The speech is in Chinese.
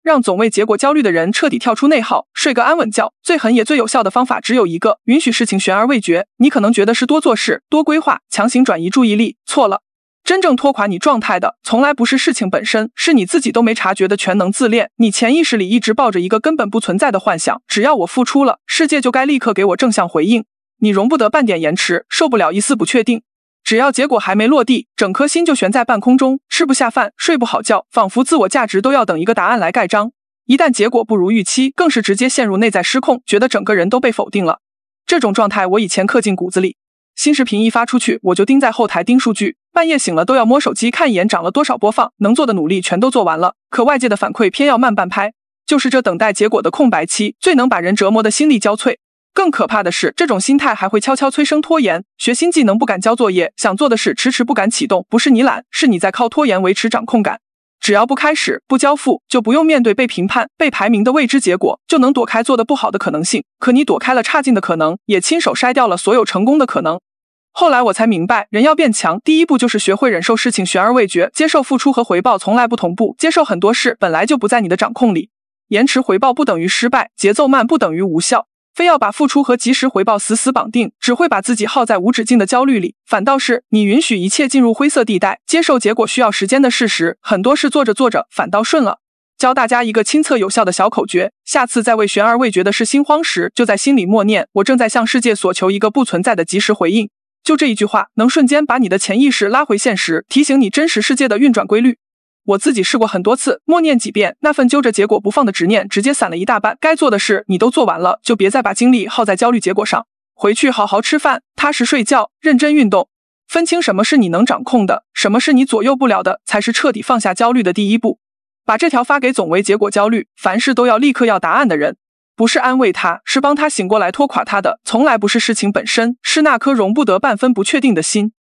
让总为结果焦虑的人彻底跳出内耗，睡个安稳觉。最狠也最有效的方法只有一个，允许事情悬而未决。你可能觉得是多做事、多规划、强行转移注意力，错了。真正拖垮你状态的，从来不是事情本身，是你自己都没察觉的全能自恋。你潜意识里一直抱着一个根本不存在的幻想，只要我付出了，世界就该立刻给我正向回应。你容不得半点延迟，受不了一丝不确定。只要结果还没落地，整颗心就悬在半空中，吃不下饭，睡不好觉，仿佛自我价值都要等一个答案来盖章。一旦结果不如预期，更是直接陷入内在失控，觉得整个人都被否定了。这种状态我以前刻进骨子里，新视频一发出去，我就盯在后台盯数据，半夜醒了都要摸手机看一眼涨了多少播放，能做的努力全都做完了，可外界的反馈偏要慢半拍。就是这等待结果的空白期，最能把人折磨得心力交瘁。更可怕的是，这种心态还会悄悄催生拖延，学新技能不敢交作业，想做的事迟迟不敢启动，不是你懒，是你在靠拖延维持掌控感。只要不开始，不交付，就不用面对被评判、被排名的未知结果，就能躲开做得不好的可能性。可你躲开了差劲的可能，也亲手筛掉了所有成功的可能。后来我才明白，人要变强，第一步就是学会忍受事情悬而未决，接受付出和回报从来不同步，接受很多事本来就不在你的掌控里。延迟回报不等于失败，节奏慢不等于无效。非要把付出和及时回报死死绑定，只会把自己耗在无止境的焦虑里。反倒是你允许一切进入灰色地带，接受结果需要时间的事实，很多事做着做着反倒顺了。教大家一个亲测有效的小口诀，下次在为悬而未决的事心慌时，就在心里默念：我正在向世界索求一个不存在的及时回应。就这一句话，能瞬间把你的潜意识拉回现实，提醒你真实世界的运转规律。我自己试过很多次，默念几遍，那份揪着结果不放的执念直接散了一大半。该做的事你都做完了，就别再把精力耗在焦虑结果上。回去好好吃饭，踏实睡觉，认真运动，分清什么是你能掌控的，什么是你左右不了的，才是彻底放下焦虑的第一步。把这条发给总为结果焦虑，凡事都要立刻要答案的人。不是安慰他，是帮他醒过来，拖垮他的从来不是事情本身，是那颗容不得半分不确定的心。